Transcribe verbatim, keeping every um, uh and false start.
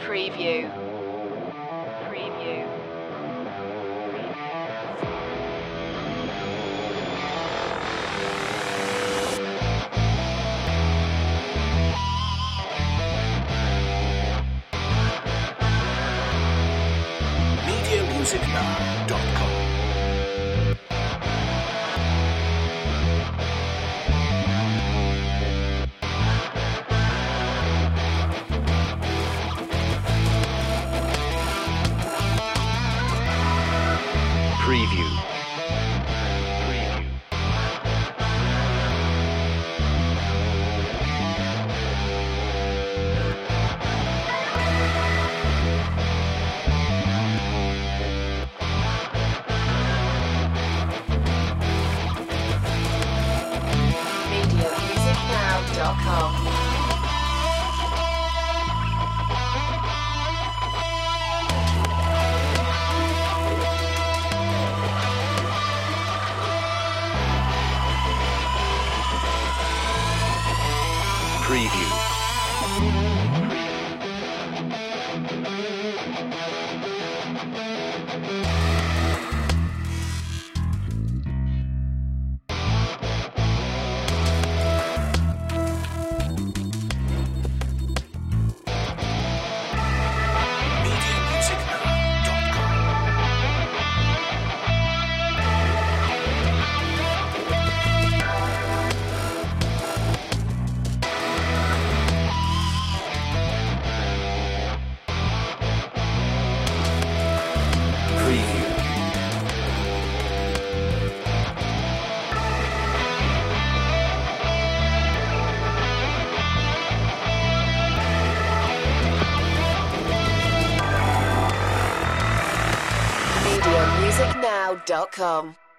Preview. Preview. media music now dot com. Preview. Preview. media music now dot com. Preview. media music now dot com. Preview. media music now dot com.